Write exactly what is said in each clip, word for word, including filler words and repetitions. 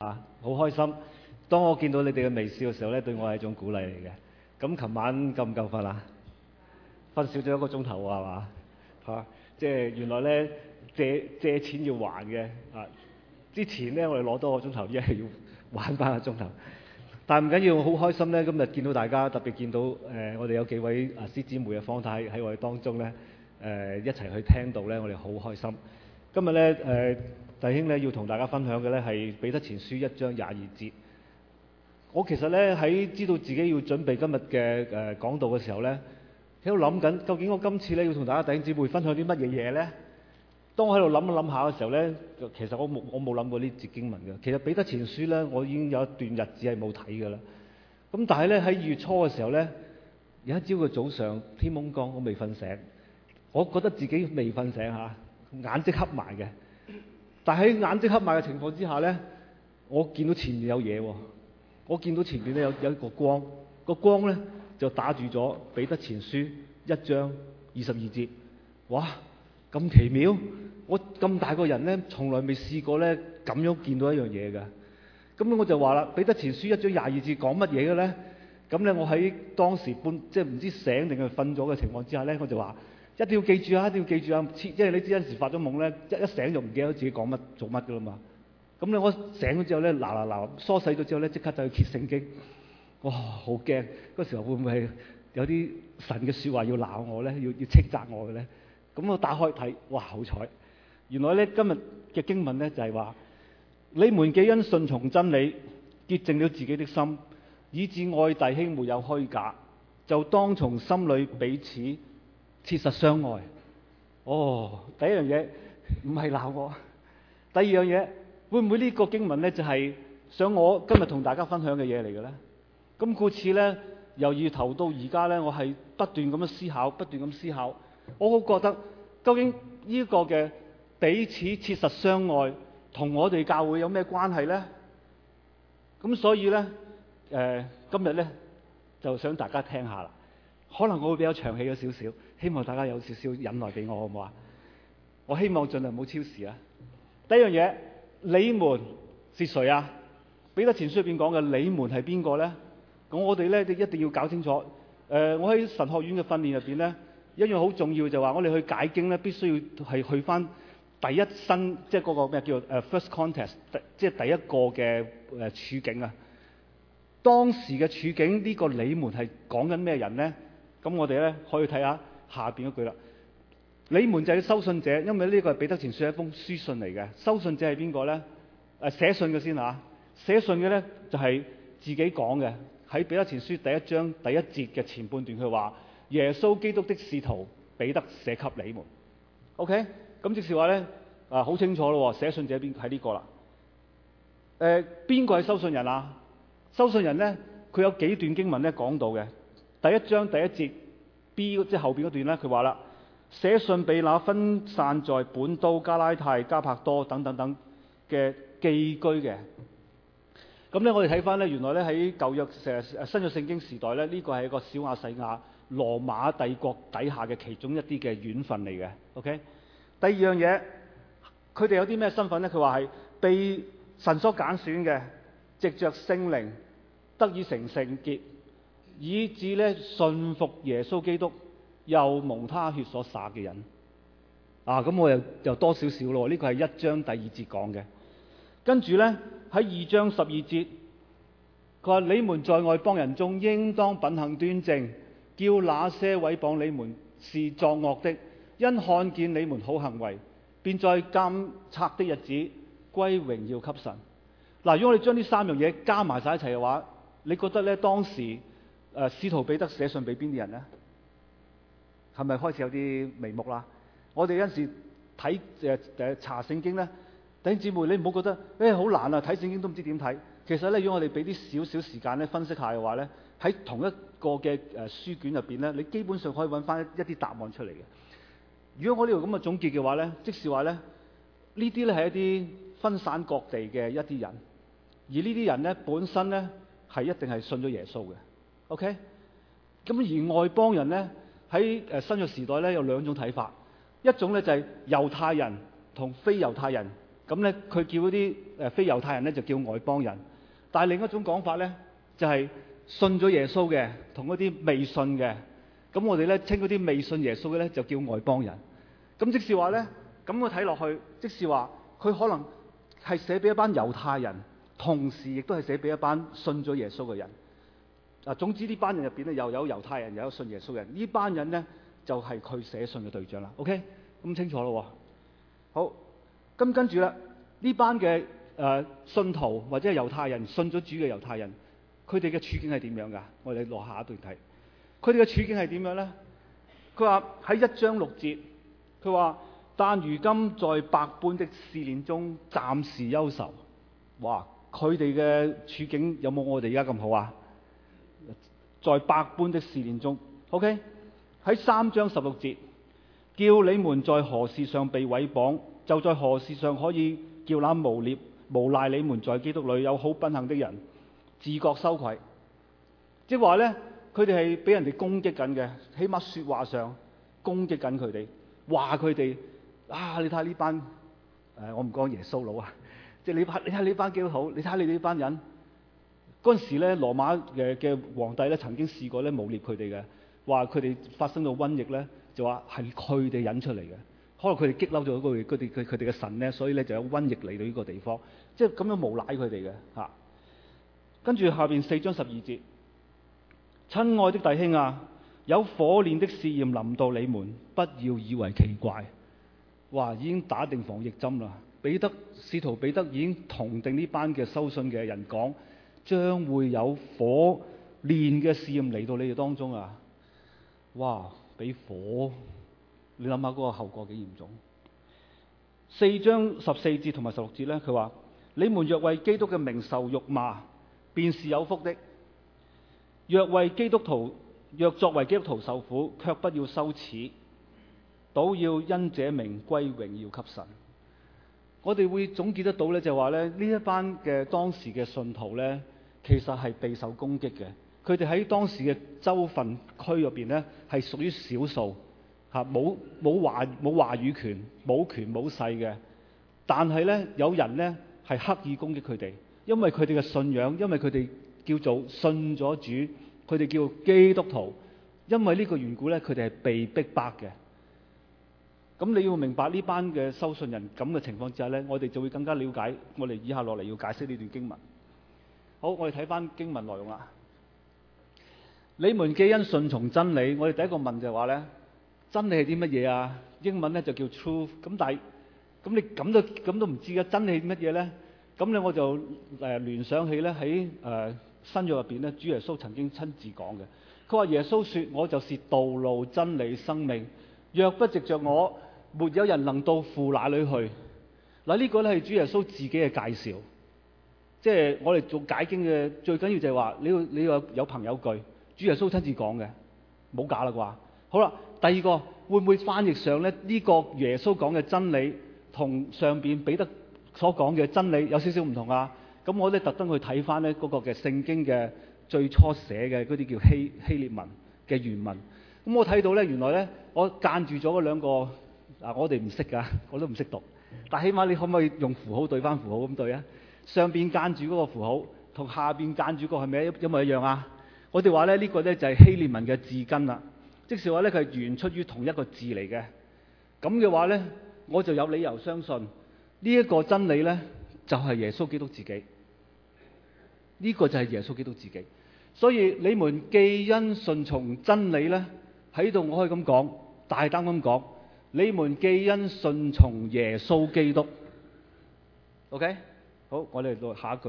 啊，好開心！當我見到你哋嘅微笑嘅時候咧，對我係一種鼓勵嚟嘅。咁琴晚夠唔夠瞓啊？瞓少咗一個鐘頭啊，係嘛？嚇，即係原來咧借借錢要還嘅啊！之前咧我哋攞多個鐘頭，而家係要還翻個鐘頭。但係唔緊要，我好開心咧！今日見到大家，特別見到誒、呃、我哋有幾位啊師姊妹嘅方太喺我哋當中咧，誒、呃、一齊去聽到咧，我哋好開心。今日咧誒弟兄咧要同大家分享嘅咧係彼得前書一章廿二節。我其實咧喺知道自己要準備今日嘅誒講道嘅時候咧，喺度諗緊究竟我今次咧要同大家弟兄姊妹分享啲乜嘢嘢咧？當我喺度諗一諗下嘅時候咧，其實我冇我冇諗過呢節經文嘅。其實彼得前書咧，我已經有一段日子係冇睇㗎啦。咁但係咧喺二月初嘅時候咧，有一朝嘅早上天蒙光，我未瞓醒，我覺得自己未瞓醒嚇，眼即黑埋嘅。但喺眼即黑埋嘅情況之下咧，我見到前面有嘢喎，我見到前面咧有有一個光，個光咧就打住咗彼得前書一章二十二節，哇！咁奇妙！我咁大個人咧，從來未試過咧咁樣見到一樣嘢㗎。咁我就話啦，彼得前書一章廿二節講乜嘢嘅咧？咁咧我喺當時半即係唔知醒定係瞓咗嘅情況之下咧，我就話一定要記住啊，一定要記住啊！即係你知有陣時發咗夢咧，一一醒就唔記得自己講乜做乜㗎啦嘛。咁咧我醒咗之後咧，嗱嗱嗱梳洗咗之後咧，即刻就去揭聖經。哇！好驚嗰時候會唔會係有啲神嘅説話要鬧我咧？要要斥責我嘅咧？咁我打開睇，哇！好彩，原來咧今日嘅經文咧就係話：你們既因順從真理，潔淨了自己的心，以致愛弟兄沒有虛假，就當從心裏彼此切實相愛。哦，第一樣嘢唔係鬧我，第二樣嘢會唔會呢個經文咧就係想我今日同大家分享嘅嘢嚟嘅咧？咁故此咧，由二月頭到而家咧，我係不斷咁樣思考，不斷咁思考。我好覺得究竟呢個嘅彼此切實相愛同我哋教會有咩關係呢？咁所以呢，誒、呃、今日呢，就想大家聽下啦。可能我會比較長氣咗少少，希望大家有少少忍耐俾我，好唔好啊？我希望盡量唔好超時啊。第一樣嘢，你們是誰啊？彼得前書入邊講嘅你們係邊個呢？咁我哋呢，一定要搞清楚。誒、呃，我喺神學院嘅訓練入邊呢。一樣好重要就話，我哋去解經咧，必須要係去翻第一身，即係嗰個咩叫誒 first context，即係第一個嘅誒處境啊。當時嘅處境，呢個你們係講緊咩人咧？咁我哋咧可以睇下下邊嗰句啦。你們就係收信者，因為呢個係彼得前書一封書信嚟嘅。收信者係邊個咧？誒寫信嘅先嚇，寫信嘅咧就係自己講嘅。喺彼得前書第一章第一節嘅前半段，佢話：耶穌基督的使徒彼得寫給你們。OK， 咁即是話咧啊，好清楚咯，寫信者邊係呢個啦。誒邊個係收信人啊？收信人咧，佢有幾段經文咧講到嘅。第一章第一節 B 即係後邊嗰段咧，佢話啦：寫信俾那分散在本都、加拉太、加柏多等等等嘅寄居嘅。咁咧，我哋睇翻咧，原來咧喺舊約誒新約聖經時代咧，呢、這個係一個小亞細亞羅馬帝國底下嘅其中一啲嘅縣份嚟嘅。OK， 第二樣嘢，佢哋有啲咩身份咧？佢話係被神所揀選嘅，藉着聖靈得以成聖潔，以致咧信服耶穌基督，又蒙他血所灑嘅人。啊，咁我又又多少少咯。呢、這個係一章第二節講嘅。跟住咧喺二章十二節，佢話：你們在外邦人中應當品行端正，叫那些毀謗你們是作惡的，因看見你們好行為，便在監察的日子歸榮耀給神。嗱，如果我哋將呢三樣嘢加埋晒一齊嘅話，你覺得咧當時誒、呃、使徒彼得寫信俾邊啲人咧？係咪開始有啲眉目啦？我哋有陣時睇誒誒查聖經咧。弟兄姊妹，你唔好覺得誒好、欸、難啊！睇聖經都唔知點睇。其實咧，如果我哋俾啲少少時間咧分析下嘅話咧，喺同一個嘅誒書卷入邊咧，你基本上可以揾翻一啲答案出嚟嘅。如果我呢度咁嘅總結嘅話咧，即是話咧，呢啲咧係一啲分散各地嘅一啲人，而呢啲人咧本身咧係一定係信咗耶穌嘅。OK， 咁而外邦人咧喺誒新約時代咧有兩種睇法，一種咧就係、是、猶太人同非猶太人咁咧佢叫嗰啲誒非猶太人咧就叫外邦人。但係另一種講法咧就係、是、信咗耶穌嘅同嗰啲未信嘅，咁我哋咧稱嗰啲未信耶穌嘅咧就叫外邦人。咁即是話咧，咁我睇落去，即是話佢可能係寫俾一班猶太人，同時亦都係寫俾一班信咗耶穌嘅人。啊，總之呢班人入邊咧又有猶太人，又有信耶穌嘅人。呢班人咧就係、是、佢寫信嘅對象啦。OK，咁清楚咯。好，咁跟住咧呢班嘅誒、呃、信徒或者係猶太人，信咗主嘅猶太人，佢哋嘅處境係點樣㗎？我哋落下一段睇，佢哋嘅處境係點樣咧？佢話喺一章六節，佢話但如今在百般的試煉中暫時憂愁。哇！佢哋嘅處境有冇我哋而家咁好啊？在百般的試煉中 ，OK， 喺三章十六節，叫你們在何事上被毀謗，就在何事上可以叫那誣衊誣賴你們在基督裏有好品行的人自覺羞愧。即係話咧，佢哋係俾人哋攻擊緊嘅，起碼説話上攻擊緊佢哋，話佢哋啊，你睇下呢班誒、呃，我唔講耶穌佬啊，即係你睇你睇呢班基督徒，你睇下你哋呢班人。嗰陣時咧，羅馬嘅嘅皇帝咧曾經試過咧誣衊佢哋嘅，話佢哋發生到瘟疫咧，就話係佢哋引出嚟嘅，可能佢哋激嬲咗佢佢哋佢佢哋嘅神咧，所以咧就有瘟疫嚟到呢個地方，即係咁樣誣賴佢哋嘅嚇。跟住下邊四章十二節，親愛的弟兄啊，有火煉的試驗臨到你們，不要以為奇怪。哇！已經打定防疫針啦，彼得使徒彼得已經同定呢班嘅收信嘅人講。將會有火煉嘅試驗嚟到你哋當中啊！哇，俾火，你諗下嗰個後果幾嚴重？四章十四節同埋十六節咧，佢話：你們若為基督嘅名受辱罵，便是有福的；若為基督徒，若作為基督徒受苦，卻不要羞恥，倒要因這名歸榮耀給神。我哋會總結得到咧，就係話咧，呢一班嘅當時嘅信徒咧，其實係備受攻擊嘅。佢哋喺當時嘅州份區入邊咧，係屬於少數嚇，冇冇話冇話語權、冇權冇勢嘅。但係咧，有人咧係刻意攻擊佢哋，因為佢哋嘅信仰，因為佢哋叫做信咗主，佢哋叫基督徒。因為呢個緣故咧，佢哋係被逼迫嘅。咁你要明白呢班嘅收信人咁嘅情況之下呢，我哋就會更加了解。我哋以下落嚟要解釋呢段經文。好，我哋睇翻經文內容啦。你們既因順從真理，我哋第一個問就係話呢，真理係啲乜嘢啊？英文呢就叫 truth。咁但係咁你咁都咁都唔知嘅，真理係乜嘢呢？咁咧我就誒、呃、聯想起咧喺誒新約入邊咧，主耶穌曾經親自講嘅。佢話耶穌說：我就是道路、真理、生命，若不藉着我，沒有人能到父那裏去。嗱，呢個咧係主耶穌自己嘅介紹，即係我哋做解經嘅最緊要就係話你要你要有憑有據，主耶穌親自講嘅，冇假啦啩。好啦，第二個會唔會翻譯上咧？呢個耶穌講嘅真理同上邊彼得所講嘅真理有少少唔同啊？咁我咧特登去睇翻咧嗰個嘅聖經嘅最初寫嘅嗰啲叫希希臘文嘅原文。咁我睇到咧，原來咧我間住咗嗰兩個。嗱，我哋唔識㗎，我都唔識讀。但起碼你可唔可以用符號對翻符號咁對啊？上邊間住嗰個符號同下邊間住個係咪一模一樣啊？我哋話咧呢個咧就係希臘文嘅字根啦，即是話咧佢係源出於同一個字嚟嘅。咁嘅話咧，我就有理由相信呢一個真理咧就係耶穌基督自己。呢個就係耶穌基督自己。所以你們既因順從真理咧，喺度我可以咁講，大膽咁講。你們既因順從耶穌基督 ，OK， 好，我哋到下一句。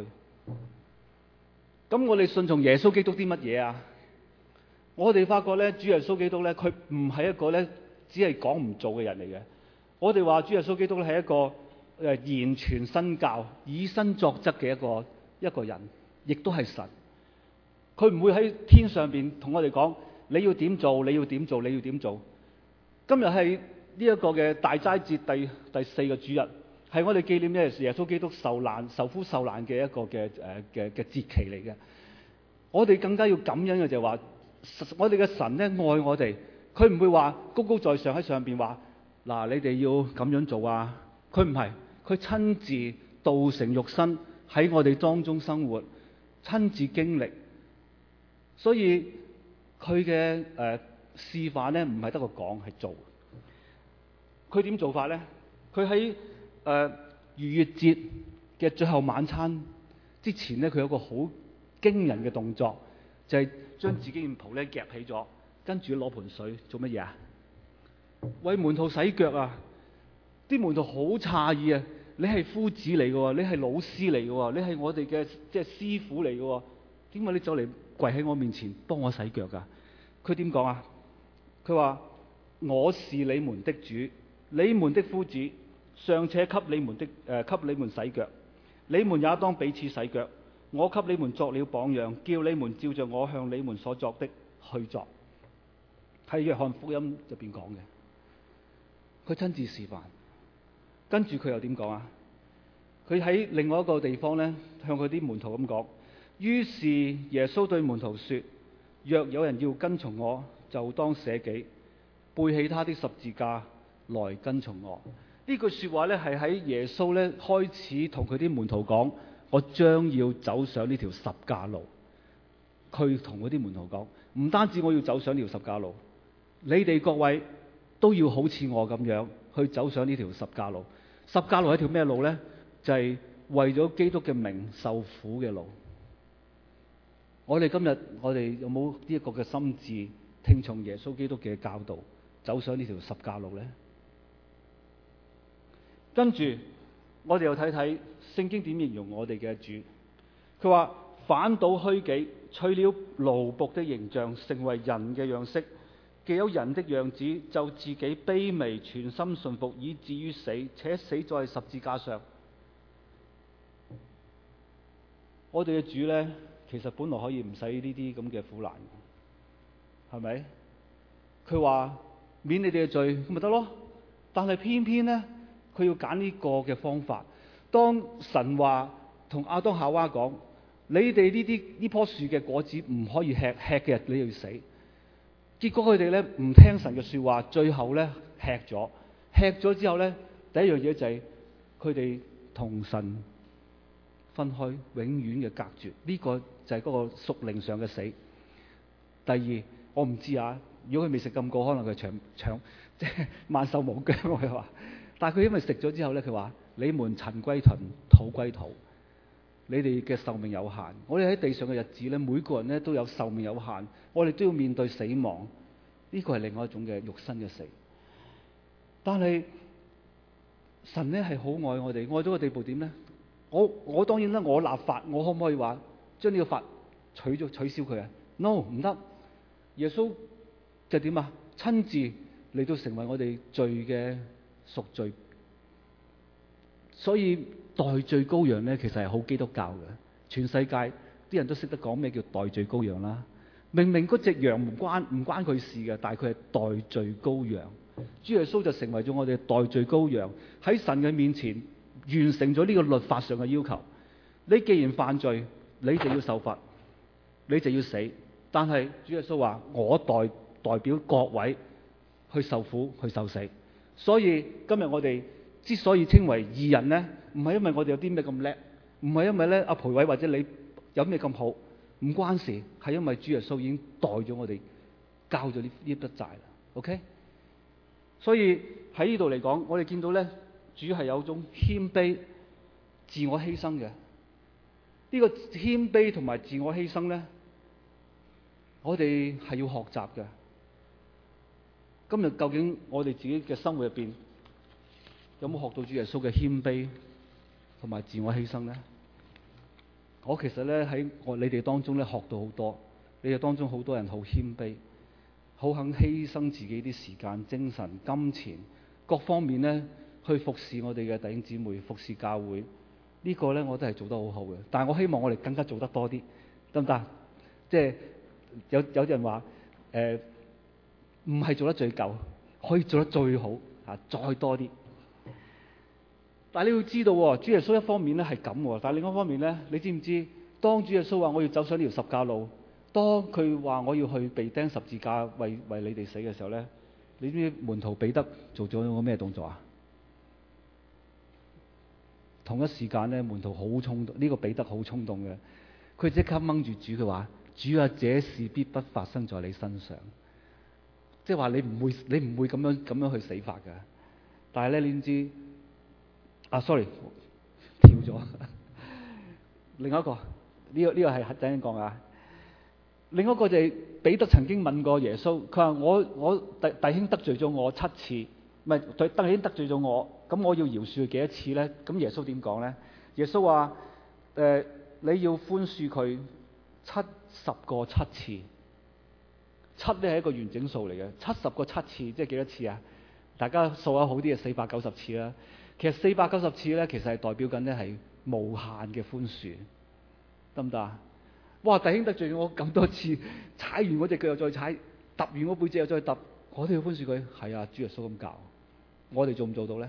咁我哋順從耶穌基督啲乜嘢啊？我哋發覺咧，主耶穌基督咧，佢唔係一個咧，只係講唔做嘅人嚟嘅。我哋話主耶穌基督咧係一個誒、呃、言傳身教、以身作則嘅一個一個人，亦都係神。佢唔會喺天上邊同我哋講你要點做，你要點做，你要點做。今日係呢一個嘅大齋節第第四個主日，係我哋紀念嘅耶穌基督受難、受苦受難嘅一個嘅誒嘅嘅節期嚟嘅。我哋更加要感恩嘅就係話，我哋嘅神咧愛我哋，佢唔會話高高在上喺上邊話嗱，你哋要咁樣做啊。佢唔係， 佢親自道成肉身喺我哋當中生活，親自經歷。所以佢嘅誒示範咧，唔係得個講，係做。佢點做法咧？佢喺誒逾越節嘅最後晚餐之前咧，佢有個好驚人嘅動作，就係、是、將自己件袍咧夾起咗，跟住攞盆水做乜嘢啊？為門徒洗腳啊！啲門徒好詫異啊！你係夫子嚟嘅喎，你係老師嚟嘅喎，你係我哋嘅即係師傅嚟嘅喎，點解你走嚟跪喺我面前幫我洗腳㗎？佢點講啊？佢話：我是你們的主，你們的夫子，尚且給你們的誒、呃、給你們洗腳，你們也當彼此洗腳。我給你們作了榜樣，叫你們照着我向你們所作的去作。喺約翰福音入邊講嘅，佢親自示範。跟住佢又點講啊？佢喺另外一個地方咧，向佢啲門徒咁講。於是耶穌對門徒說：若有人要跟從我，就當捨己，背起他的十字架來跟從我。呢句説話咧，係喺耶穌咧開始同佢啲門徒講：我將要走上呢條十架路。佢同嗰啲門徒講，唔單止我要走上呢條十架路，你哋各位都要好似我咁樣去走上呢條十架路。十架路係條咩路呢？就係、是、為咗基督嘅名受苦嘅路。我哋今日我哋有冇呢一個嘅心志，聽從耶穌基督嘅教導，走上呢條十架路呢？跟住我哋又睇睇聖經點形容我哋嘅主。佢話：反倒虛己，取了奴僕的形象，成為人嘅樣式。既有人的樣子，就自己卑微，全心順服，以至於死，且死在十字架上。我哋嘅主呢，其實本來可以唔使呢啲咁嘅苦難，係咪？佢話免你哋嘅罪，咁咪得咯。但係偏偏呢，佢要揀呢個嘅方法。當神話同亞當夏娃講：你哋呢啲呢棵樹嘅果子唔可以吃，吃嘅日你就要死。結果佢哋咧唔聽神嘅説話，最後咧吃咗，吃咗之後咧，第一樣嘢就係佢哋同神分開，永遠嘅隔絕。呢、這個就係嗰個屬靈上嘅死。第二，我唔知啊，如果佢未食禁果，可能佢長長即係萬壽無疆。佢話，但係佢因為食咗之後咧，佢話：你們塵歸塵，土歸土。你哋嘅壽命有限，我哋喺地上嘅日子咧，每個人咧都有壽命有限，我哋都要面對死亡。呢個係另外一種嘅肉身嘅死。但係神咧係好愛我哋，愛到個地步點咧？我我當然啦，我立法，我可唔可以話將呢個法取咗取消佢啊 ？No， 唔得。耶穌就點啊？親自嚟到成為我哋罪嘅贖罪。所以代罪羔羊咧，其實係好基督教嘅。全世界啲人都識得講咩叫代罪羔羊啦。明明嗰隻羊唔關唔關佢事嘅，但係佢係代罪羔羊。主耶穌就成為咗我哋代罪羔羊，喺神嘅面前完成咗呢個律法上嘅要求。你既然犯罪，你就要受罰，你就要死。但係主耶穌話：我代代表各位去受苦，去受死。所以今日我哋之所以稱為義人呢，唔係因為我哋有啲咩咁叻，唔係因為咧阿培偉或者你有咩咁好，唔關事，係因為主耶穌已經代咗我哋交咗呢呢筆債啦。OK， 所以喺呢度嚟講，我哋見到咧，主係有種謙卑、自我犧牲嘅。呢個謙卑同埋自我犧牲咧，我哋係要學習嘅。今日究竟我哋自己嘅生活入邊，有冇學到主耶穌嘅謙卑同埋自我犧牲呢？我其實咧喺我你哋當中咧學到好多，你哋當中好多人好謙卑，好肯犧牲自己啲時間、精神、金錢各方面咧去服侍我哋嘅弟兄姊妹、服侍教會。呢、這個咧我都係做得好好嘅，但係我希望我哋更加做得多啲，得唔得？即係有有人話誒，唔、呃、係做得最夠，可以做得最好啊，再多啲。但係你要知道，主耶穌一方面咧係咁，但係另一方面咧，你知唔知？當主耶穌話我要走上呢條十架路，當佢話我要去被釘十字架為為你哋死嘅時候咧，你知唔知門徒彼得做咗個咩動作啊？ 同一時間咧，門徒好衝動，呢、這個彼得好衝動嘅，佢即刻掹住主，佢話：主啊，這事必不發生在你身上。即係話你唔會，你唔會咁樣咁樣去死法㗎。但係咧，你知啊 ？sorry， 跳咗。另一個呢、這個呢、這個係等陣講啊。另一個就係彼得曾經問過耶穌，佢話：我我弟弟兄得罪咗我七次，唔係弟弟兄得罪咗我，咁我要饒恕佢幾多次咧？咁耶穌點講咧？耶穌話：誒、呃，你要寬恕佢七十個七次。七咧係一個完整數嚟嘅，七十個七次即係幾多次啊？大家數下好啲係四百九十次啦。其實四百九十次咧，其實係代表緊咧係無限嘅寬恕，得唔得啊？哇！弟兄得罪我咁多次，踩完我隻腳又再踩，揼完我背脊又再揼，我都要寬恕佢。係啊，主耶穌咁教，我哋做唔做到咧？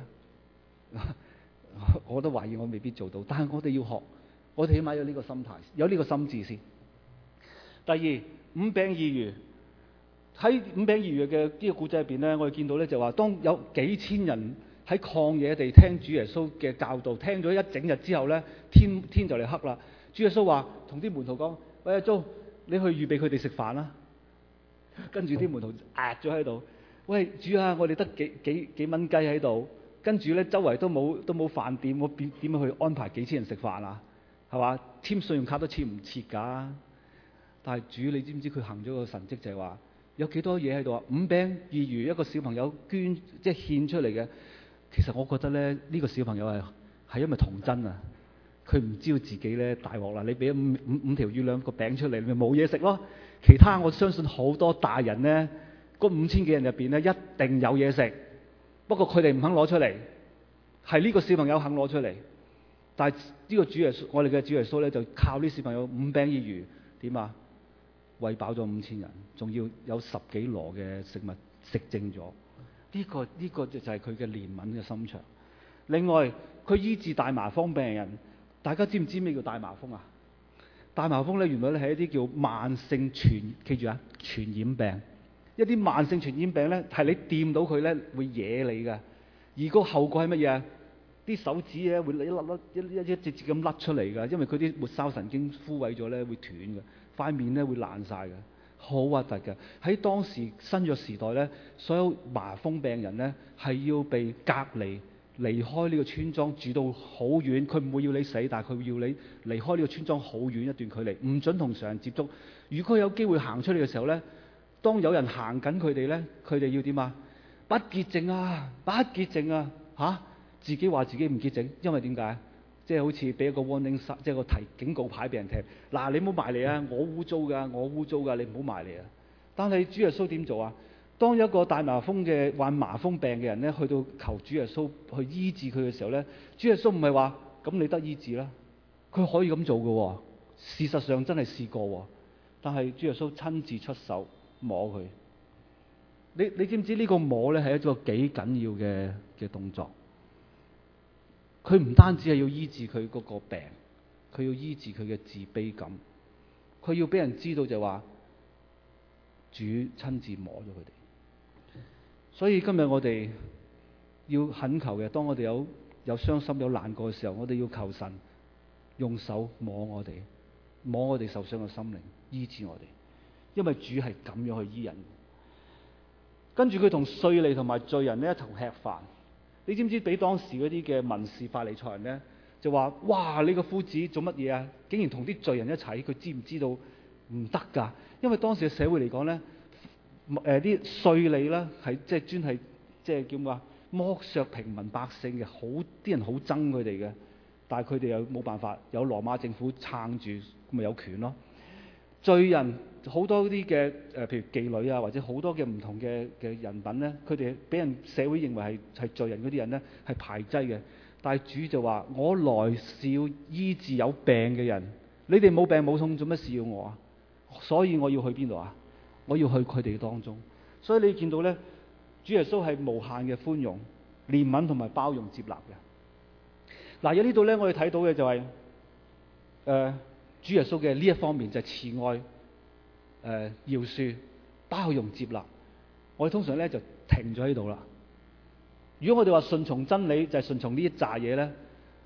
我都懷疑我未必做到，但係我哋要學，我哋起碼有呢個心態，有呢個心志先。第二，五餅二魚。喺五餅二魚嘅呢個故仔入邊咧，我哋見到咧就話，當有幾千人喺曠野地聽主耶穌嘅教導，聽咗一整日之後咧，天天就嚟黑啦。主耶穌話同啲門徒講：喂，阿租，你去預備佢哋食飯啦。跟住啲門徒壓咗喺度。喂，主啊，我哋得幾幾幾蚊雞喺度，跟住咧周圍都冇都冇飯店，我點點樣去安排幾千人食飯啊？係嘛？簽信用卡都簽唔切㗎。但係主，你知唔知佢行咗個神蹟就係話？有幾多嘢喺度啊？五餅二魚，一個小朋友捐即係獻出嚟嘅。其實我覺得咧，呢、這個小朋友係係因為童真啊，佢唔知道自己咧大鑊啦。你俾五五五條魚兩個餅出嚟，咪冇嘢食咯。其他我相信好多大人咧，嗰五千幾人入邊咧一定有嘢食，不過佢哋唔肯攞出嚟，係呢個小朋友肯攞出嚟。但係呢個主耶穌，我哋嘅主耶穌咧就靠呢小朋友五餅二魚點啊？餵飽咗五千人，仲要有十幾籮嘅食物食剩咗。呢、這個呢、這個就係佢嘅憐憫嘅心腸。另外，佢醫治大麻風病人，大家知唔知咩叫大麻風啊？大麻風咧，原來咧係一啲叫慢性傳，記住啊，傳染病。一啲慢性傳染病咧，係你掂到佢咧會惹你㗎。而個後果係乜嘢啊？啲手指咧會一粒粒一一一節節咁甩出嚟㗎，因為佢啲末梢神經枯萎咗咧會斷㗎。塊面咧會爛晒嘅，好核突嘅。喺當時新約時代咧，所有麻風病人咧係要被隔離，離開呢個村莊，住到好遠。佢唔會要你死，但係佢要你離開呢個村莊好遠一段距離，唔准同常人接觸。如果佢有機會行出嚟嘅時候咧，當有人行緊佢哋咧，佢哋要點啊？不潔淨啊，不潔淨啊！嚇、啊，自己話自己唔潔淨，因為點解？即係好似俾一個 warning， 即係個提警告牌俾人聽。嗱，你唔好埋嚟啊！我污糟㗎，我污糟㗎，你唔好埋嚟啊！但係主耶穌點做啊？當有一個大麻風嘅患麻風病嘅人咧，去到求主耶穌去醫治佢嘅時候咧，主耶穌唔係話咁你得醫治啦，佢可以咁做嘅喎。事實上真係試過喎，但係主耶穌親自出手摸佢。你你知唔知呢個摸咧係一個幾緊要嘅嘅動作？佢唔單止係要醫治佢嗰個病，佢要醫治佢嘅自卑感，佢要俾人知道就話主親自摸咗佢哋。所以今日我哋要懇求嘅，當我哋有有傷心有難過嘅時候，我哋要求神用手摸我哋，摸我哋受傷嘅心靈，醫治我哋，因為主係咁樣去醫人。跟住佢同稅吏同埋罪人咧一同吃飯。你知唔知俾當時嗰啲嘅文士法利賽人咧就話：哇！你個夫子做乜嘢啊？竟然同啲罪人一齊，佢知唔知道唔得㗎？因為當時嘅社會嚟講咧，誒啲稅吏啦係即係專係即係叫話剝削平民百姓嘅，好啲人好憎佢哋嘅。但係佢哋又冇辦法，有羅馬政府撐住，咪有權咯。罪人好多啲嘅誒，譬如妓女啊，或者好多嘅唔同嘅嘅人品咧，佢哋俾人社會認為係係罪人嗰啲人咧，係排擠嘅。但係主就話：我來是要醫治有病嘅人，你哋冇病冇痛，做乜事要我啊？所以我要去邊度啊？我要去佢哋當中。所以你見到咧，主耶穌係無限嘅寬容、憐憫同埋包容接納嘅。嗱，喺呢度咧，我哋睇到嘅就係、是、誒。呃主耶穌嘅呢一方面就係慈愛、誒、呃、饒恕、包容、接納。我哋通常咧就停咗喺度啦。如果我哋話順從真理就係順從呢一紮嘢咧，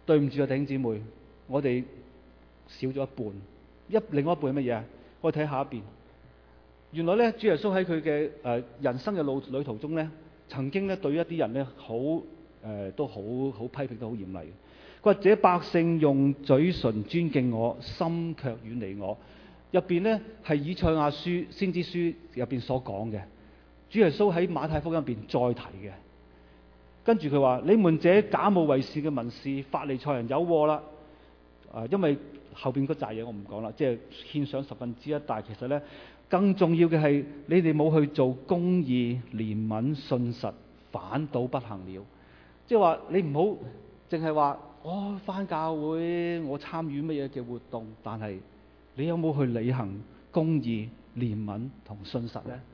對唔住啊，弟兄姊妹，我哋少咗一半。一另外一半係乜嘢啊？我哋睇下一邊。原來咧，主耶穌喺佢嘅誒人生嘅路旅途中咧，曾經咧對一啲人咧好誒都好好批評得好嚴厲嘅。佢話：這百姓用嘴唇尊敬我，心卻遠離我。入邊咧係以賽亞書先知書入邊所講嘅。主耶穌喺馬太福音入邊再提嘅。跟住佢話：你們這假冒為善嘅文士、法利賽人有禍啦！啊，因為後邊嗰扎嘢我唔講啦，即係獻上十分之一，但係其實咧更重要嘅係你哋冇去做公義、憐憫、信實，反倒不行了。即係話你唔好淨係話我返教會，我參與乜嘢嘅活動，但係你有冇去履行公義、憐憫同信實咧？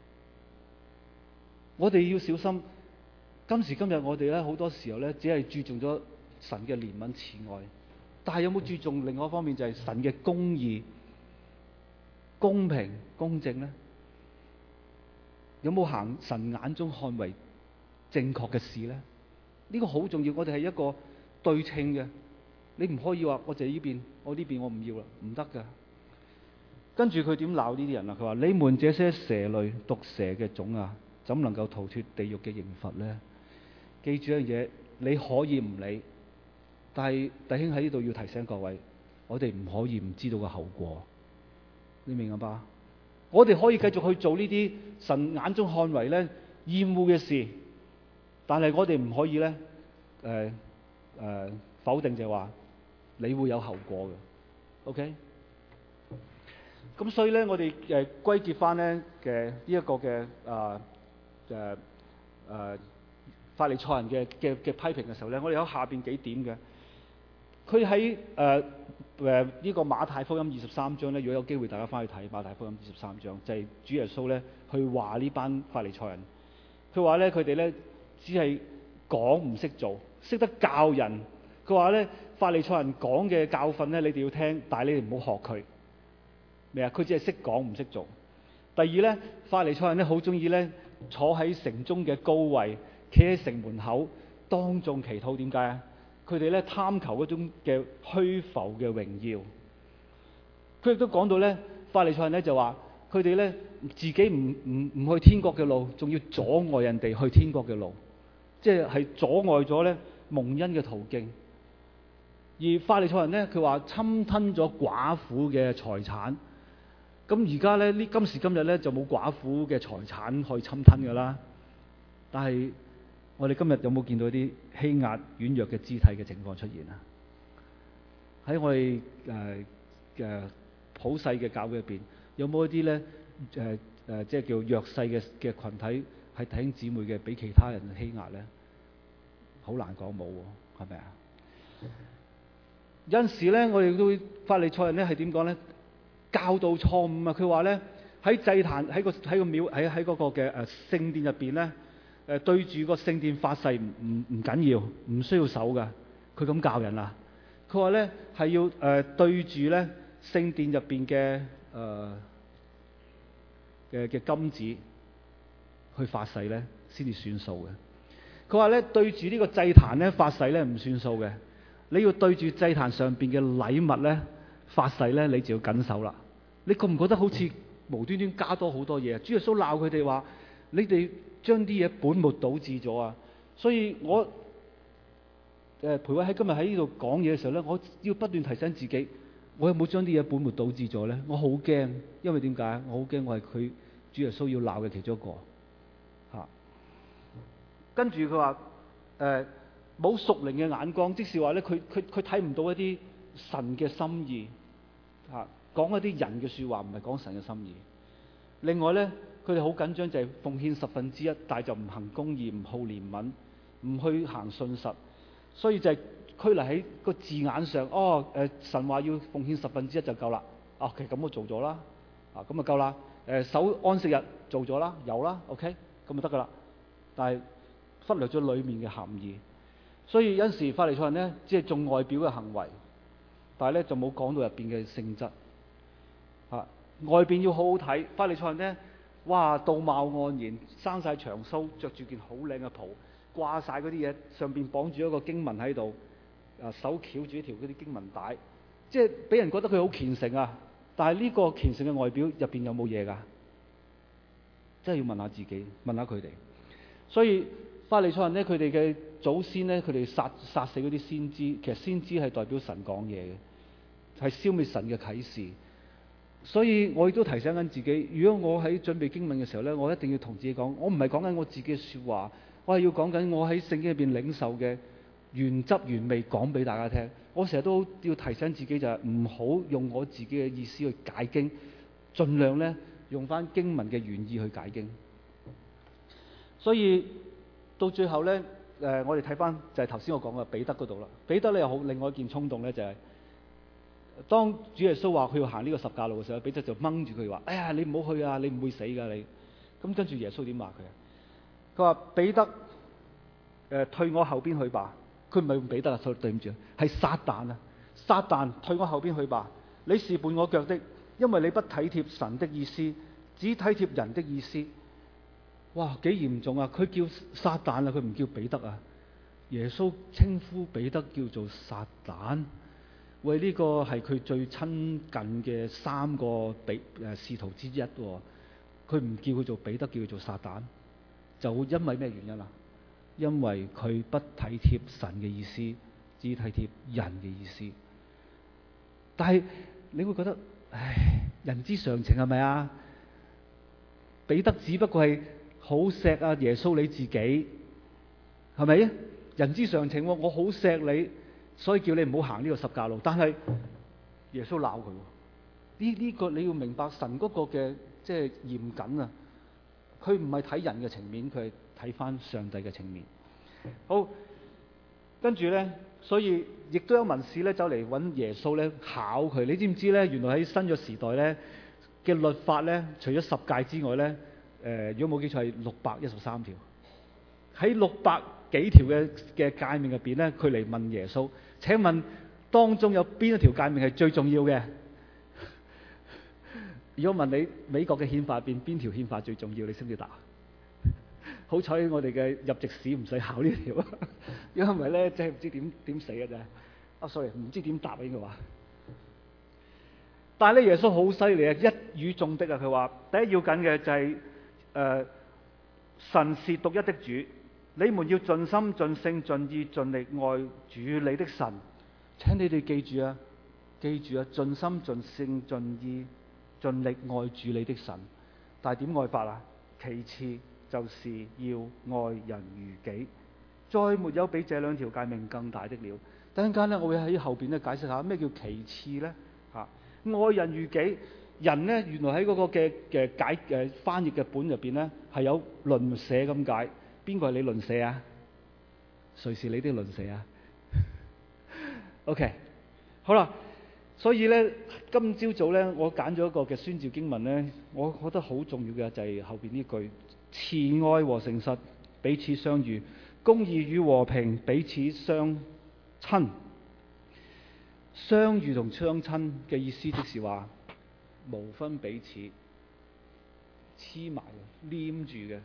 我哋要小心。今時今日我哋咧好多時候咧，只係注重咗神嘅憐憫慈愛，但係有冇注重另外一方面，就係神嘅公義、公平、公正咧？有冇行神眼中看為正確嘅事咧？呢個好重要，我哋係一個對稱嘅，你唔可以話我就係呢邊，我呢邊我唔要啦，唔得㗎。跟住佢點鬧呢啲人啊？佢話：你們這些蛇類、毒蛇嘅種啊，怎能夠逃脫地獄嘅刑罰咧？記住一樣嘢，你可以唔理，但係弟兄喺呢度要提醒各位，我哋唔可以唔知道個後果。你明白嗎？我哋可以繼續去做呢啲神眼中看為咧厭惡嘅事，但係我哋唔可以咧誒誒否定就係話你會有後果嘅。OK？咁所以咧，我哋誒歸結翻咧嘅呢一個嘅啊誒誒法利賽人嘅嘅嘅批評嘅時候咧，我哋有下邊幾點嘅。佢喺誒誒呢個馬太福音二十三章咧，如果有機會大家翻去睇馬太福音二十三章，就係、是、主耶穌咧去話呢班法利賽人，佢話咧佢哋咧只係講唔識做，識得教人。佢話咧法利賽人講嘅教訓咧，你哋要聽，但係你哋唔好學佢。咩啊？佢只係識講唔識做。第二咧，法利賽人咧好中意咧坐喺城中嘅高位，企喺城門口當眾祈禱。點解啊？佢哋咧貪求嗰種嘅虛浮嘅榮耀。佢亦都講到咧，法利賽人咧就話佢哋咧自己唔唔唔去天國嘅路，仲要阻礙人哋去天國嘅路，即係係阻礙咗咧蒙恩嘅途徑。而法利賽人咧，佢話侵吞咗寡婦嘅財產。咁而家咧呢今時今日咧就冇寡婦嘅財產可以侵吞㗎啦。但係我哋今日有冇見到啲欺壓軟弱嘅肢體嘅情況出現啊？喺我哋誒誒普世嘅教會入邊，有冇一啲咧誒誒即係叫弱勢嘅嘅羣體係弟兄姊妹嘅，俾其他人欺壓咧？好難講冇喎，係咪啊？有陣時咧，我哋都法利賽人咧係點講咧？教導錯誤啊！佢話咧喺祭壇喺個喺個廟喺喺嗰個嘅誒聖殿入邊咧誒對住個聖殿發誓唔唔唔緊要，唔需要守噶。佢咁教人啊！佢話咧係要誒、呃、對住咧聖殿入邊嘅誒嘅嘅金子去發誓咧先至算數嘅。佢話咧對住呢個祭壇咧發誓咧唔算數嘅。你要對住祭壇上邊嘅禮物咧發誓咧，你就要緊守啦。你覺唔覺得好似無端端加多好多嘢？主耶穌鬧佢哋話：你哋將啲嘢本末倒置咗啊！所以我誒培偉喺今日喺呢度講嘢嘅時候咧，我要不斷提醒自己，我有冇將啲嘢本末倒置咗咧？我好驚，因為點解？我好驚我係佢主耶穌要鬧嘅其中一個嚇、啊。跟住佢話誒冇屬靈嘅眼光，即是話咧，佢佢佢睇唔到一啲神嘅心意嚇。啊講一啲人嘅説話，唔係講神嘅心意。另外咧，佢哋好緊張就係奉獻十分之一，但係就唔行公義，唔好憐憫，唔去行信實，所以就係拘泥喺個字眼上。哦，誒、呃、神話要奉獻十分之一就夠啦。啊，其實咁我做咗啦，啊咁就夠啦。誒、呃、守安息日做咗啦，有啦 ，OK，咁就得噶啦。但係忽略咗裡面嘅含義，所以有陣時法利賽人咧，只係重外表嘅行為，但係咧就冇講到入邊嘅性質。啊！外邊要好好睇，法利賽人咧，哇，道貌岸然，生晒長鬚，着住件好靚嘅袍，掛晒嗰啲嘢，上邊綁住一個經文喺度， 啊手翹住一條嗰啲經文帶，即係俾人覺得佢好虔誠啊。但係呢個虔誠嘅外表入邊有冇嘢㗎？真係要問下自己，問下佢哋。所以法利賽人咧，佢哋嘅祖先咧，佢哋殺殺死嗰啲先知，其實先知係代表神講嘢嘅，係消滅神嘅啟示。所以我亦都提醒緊自己，如果我喺準備經文嘅時候咧，我一定要同自己講，我唔係講緊我自己嘅説話，我係要講緊我喺聖經入邊領受嘅原汁原味講俾大家聽。我成日都要提醒自己就係唔好用我自己嘅意思去解經，盡量咧用翻經文嘅原意去解經。所以到最後咧，誒、呃、我哋睇翻就係頭先我講嘅彼得嗰度啦。彼得咧又好，另外一件衝動咧就係、是，當主耶穌話佢要行呢個十架路嘅時候，彼得就掹住佢話：哎呀，你唔好去啊，你唔會死㗎你。咁跟住耶穌點話佢啊？佢話彼得，誒、呃、退我後邊去吧。佢唔係用彼得啊，對唔住，係撒旦啊！撒旦，退我後邊去吧！你是絆我腳的，因為你不體貼神的意思，只體貼人的意思。哇，幾嚴重啊！佢叫撒旦啊，佢唔叫彼得啊。耶穌稱呼彼得叫做撒旦，喂，呢、這個係佢最親近嘅三個比誒使徒之一喎。佢唔叫佢做彼得，叫佢做撒旦，就因為咩原因啊？因為佢不體貼神嘅意思，只體貼人嘅意思。但係你會覺得，唉，人之常情係咪啊？彼得只不過係好錫啊耶穌你自己，係咪啊？人之常情，我好錫你，所以叫你唔好行呢個十架路。但係耶穌鬧佢，呢呢個你要明白神嗰個嘅即係嚴謹啊！佢唔係睇人嘅情面，佢係睇翻上帝嘅情面。好，跟住咧，所以亦都有文士咧走嚟揾耶穌咧考佢。你知唔知咧？原來喺新約時代咧嘅律法咧，除咗十誡之外咧，誒、呃，如果冇記錯係六百一十三條。喺六百幾條嘅嘅誡命入邊咧，佢嚟問耶穌：請問當中有邊一條誡命係最重要嘅？如果問你美國嘅憲法入邊邊條憲法最重要，你識唔識答？好彩我哋嘅入籍史唔使考呢條，因為咧真係唔知點點死嘅啫。啊 sorry， 唔知點答啊應該話。但係咧耶穌好犀利啊，一語中的啊！佢話第一要緊嘅就係、是、誒、呃、神是獨一的主，你們要盡心盡性盡意盡力愛主你的神。請你哋記住啊，記住啊，盡心盡性盡意盡力愛主你的神。但係點愛法啊？其次就是要愛人如己，再沒有比這兩條誡命更大的了。等陣間咧，我會喺後邊咧解釋下咩叫其次咧嚇、啊。愛人如己，人咧原來喺嗰個嘅嘅解誒翻譯嘅本入邊咧係有鄰舍咁解。邊個係你鄰舍啊？誰是你的鄰舍啊？OK， 好啦，所以咧今朝早咧我揀咗一個嘅宣召經文咧，我覺得好重要嘅就係後邊呢句。慈愛和誠實彼此相遇，公義與和平彼此相親。相遇同相親嘅意思，即是話無分彼此，黐埋黏住嘅。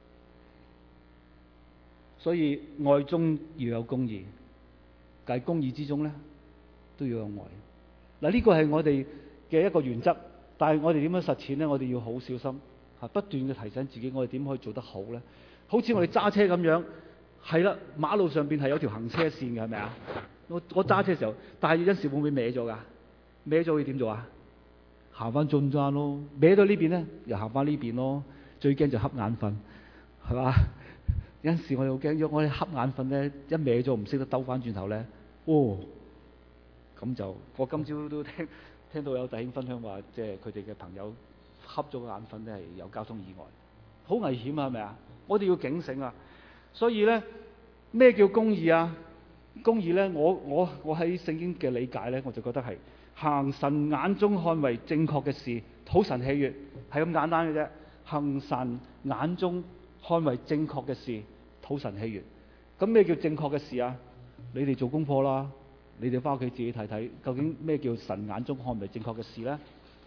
所以愛中要有公義，但係公義之中咧都要有愛。嗱，呢個係我哋嘅一個原則，但係我哋點樣實踐咧？我哋要好小心。不斷嘅提醒自己，我哋點可以做得好呢？好似我哋揸車咁樣，係啦，馬路上邊係有條行車線嘅，係咪啊？我我揸車嘅時候，但係有時會唔會歪咗㗎？歪咗會點做啊？行翻中間咯，歪到呢邊咧，又行翻呢邊咯。最驚就瞌眼瞓，係嘛？有陣時我哋好驚，如果我哋瞌眼瞓咧，一歪咗唔識得兜翻轉頭咧，哦，咁就我今朝都聽聽到有弟兄分享話，即係佢哋嘅朋友。瞌咗個眼瞓咧，係有交通意外，好危險啊！係咪啊？我哋要警醒啊！所以咧，咩叫公義啊？公義咧，我我我喺聖經嘅理解咧，我就覺得係行神眼中看為正確嘅事，討神喜悅，係咁簡單嘅啫。行神眼中看為正確嘅事，討神喜悅。咁咩叫正確嘅事啊？你哋做功課啦，你哋翻屋企自己睇睇，究竟咩叫神眼中看為正確嘅事咧？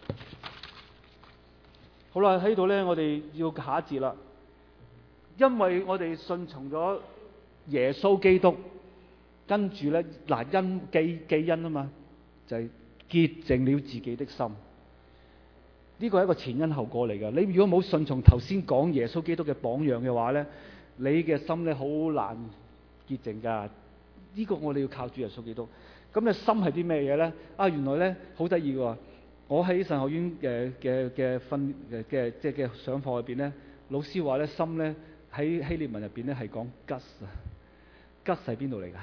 好啦，喺度咧，我哋要下一節啦。因為我哋信從咗耶穌基督， 跟住咧嗱因記記因啊嘛，就係、潔淨了自己的心。呢個係一個前因後果嚟㗎。你如果冇順從頭先講耶穌基督嘅榜樣嘅話咧，你嘅心咧好難潔淨㗎。呢、個我哋要靠主耶穌基督。咁你心係啲咩嘢咧？啊，原來咧好得意喎！我喺神學院嘅嘅嘅訓嘅嘅即係嘅上課入邊咧，老師話咧心咧喺希臘文入邊咧係講吉啊，吉係邊度嚟㗎？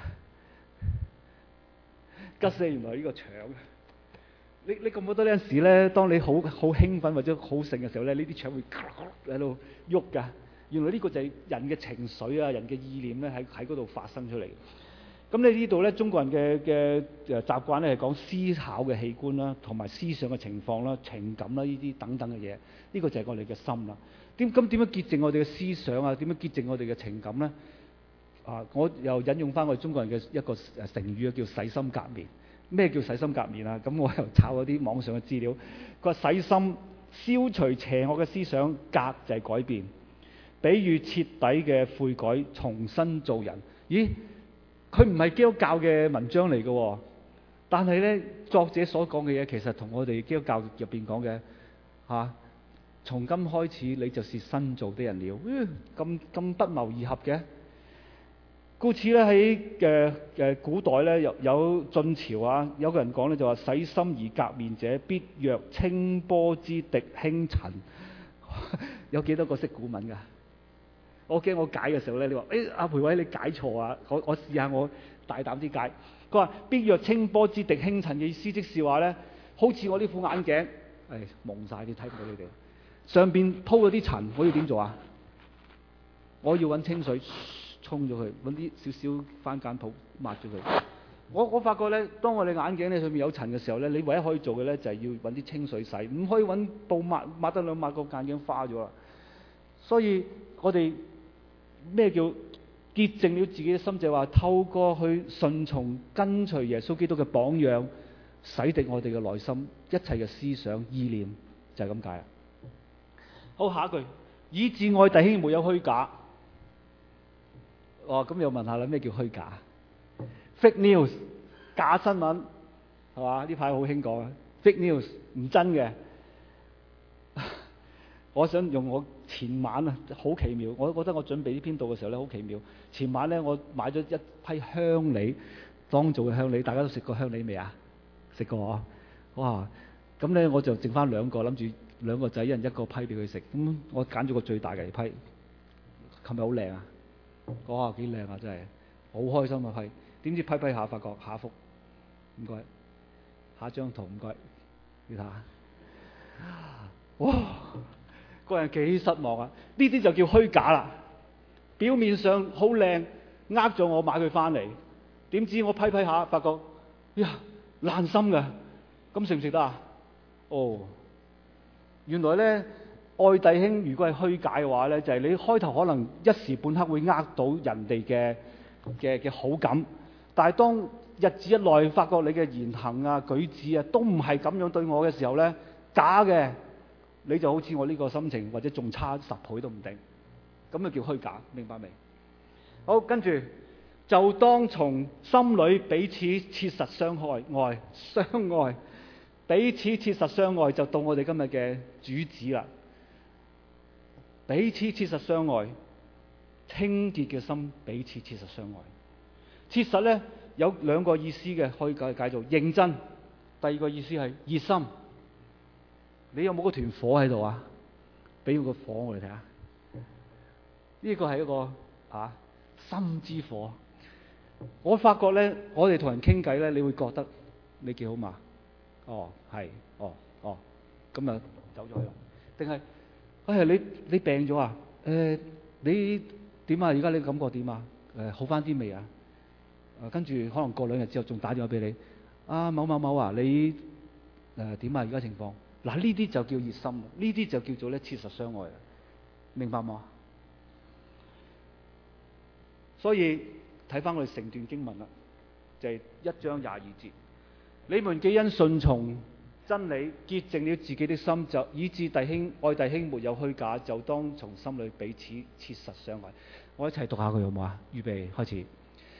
吉係原來呢個腸。你你覺唔覺得呢陣時咧，當你好好興奮或者好盛嘅時候咧，呢啲腸會喺度喐㗎？原來呢個就係人嘅情緒啊，人嘅意念咧喺喺嗰度發生出嚟。咁你呢度咧，中國人嘅嘅誒習慣咧係講思考嘅器官啦，同埋思想嘅情況啦、情感啦呢啲等等嘅嘢。呢個就係我哋嘅心啦。點咁點樣潔淨我哋嘅思想啊？點樣潔淨我哋嘅情感咧？啊，我又引用翻我哋中國人嘅一個誒成語啊，叫洗心革面。咩叫洗心革面啊？咁我又抄咗啲網上嘅資料。佢話洗心，消除邪惡嘅思想，革就係改變，比喻徹底嘅悔改，重新做人。咦？佢唔係基督教嘅文章嚟嘅，但係咧作者所講嘅嘢其實同我哋基督教入邊講嘅嚇，從今開始你就是新造的人了。咁、呃、咁不謀而合嘅。故此咧喺嘅嘅古代咧有有晉朝啊，有個人講咧就話洗心而革面者，必若清波之滴輕塵。有幾多個識古文㗎？我驚我解嘅時候咧，你話誒阿培偉你解錯啊！我我試下我大膽啲解。佢話必若清波之滴輕塵嘅意思，即是話咧，好似我呢副眼鏡，誒、哎、蒙晒，你睇唔到你哋。上邊鋪咗啲塵，我要點做啊？我要揾清水沖咗佢，揾啲少少番梘泡抹咗佢。我我發覺咧，當我哋眼鏡咧上面有塵嘅時候咧，你唯一可以做嘅咧就係、是、要揾啲清水洗，唔可以揾布抹抹得兩抹個眼鏡花咗啦。所以我哋咩叫潔淨了自己嘅心？就係話透過去順從跟隨耶穌基督嘅榜樣，洗滌我哋嘅內心一切嘅思想意念，就係咁解啦。好，下一句，以致愛弟兄沒有虛假。哦，咁又問下啦，咩叫虛假 ？Fake news， 假新聞係嘛？呢排好興講啊 ，fake news 唔真嘅。我想用我前晚啊，好奇妙！我覺得我準備呢篇道嘅時候咧，好奇妙。前晚咧，我買咗一批香梨，當造嘅香梨，大家都食過香梨未啊？食過啊！哇！咁咧我就剩翻兩個，諗住兩個仔一人一個批俾佢食。咁我揀咗個最大嘅嚟批，係咪好靚啊？哇！幾靚啊！真係好開心啊批！點知批批下發覺下一幅，唔該，下一張圖唔該，你睇下，哇！個人幾失望啊！呢啲就叫虛假啦。表面上好靚，呃咗我買佢翻嚟，點知我批批下，發覺呀爛心㗎，咁食唔食得啊？哦，原來咧愛弟兄如果係虛假嘅話咧，就係、是、你開頭可能一時半刻會呃到人哋嘅嘅嘅好感，但係當日子一耐，發覺你嘅言行啊舉止啊都唔係咁樣對我嘅時候咧，假嘅。你就好似我呢個心情，或者仲差十倍都唔定，咁就叫虛假，明白未？好，跟住就當從心裏彼此切實相愛，愛相愛，彼此切實相愛，就到我哋今日嘅主旨啦。彼此切實相愛，清潔嘅心彼此切實相愛。切實咧有兩個意思嘅，可以解解做認真，第二個意思係熱心。你有冇嗰團火喺度啊？俾個火我哋睇下。呢個係一個啊心之火。我發覺咧，我哋同人傾偈咧，你會覺得你幾好嘛？哦，係，哦，哦，咁啊走咗去啦。定係，哎呀，你你病咗啊？誒、呃，你點啊？而家你感覺點啊？誒、呃，好翻啲未啊？誒，跟住可能過兩日之後仲打電話俾你。啊，某某某啊，你誒點啊？而家情況？嗱，呢啲就叫熱心，呢啲就叫做咧切實相愛，明白嗎？所以睇翻我哋成段經文啦，就係、是、一章廿二節。你們既因順從真理，潔淨了自己的心，就以致弟兄愛弟兄沒有虛假，就當從心裏彼此切實相愛。我一齊讀下佢好唔好啊？預備開始。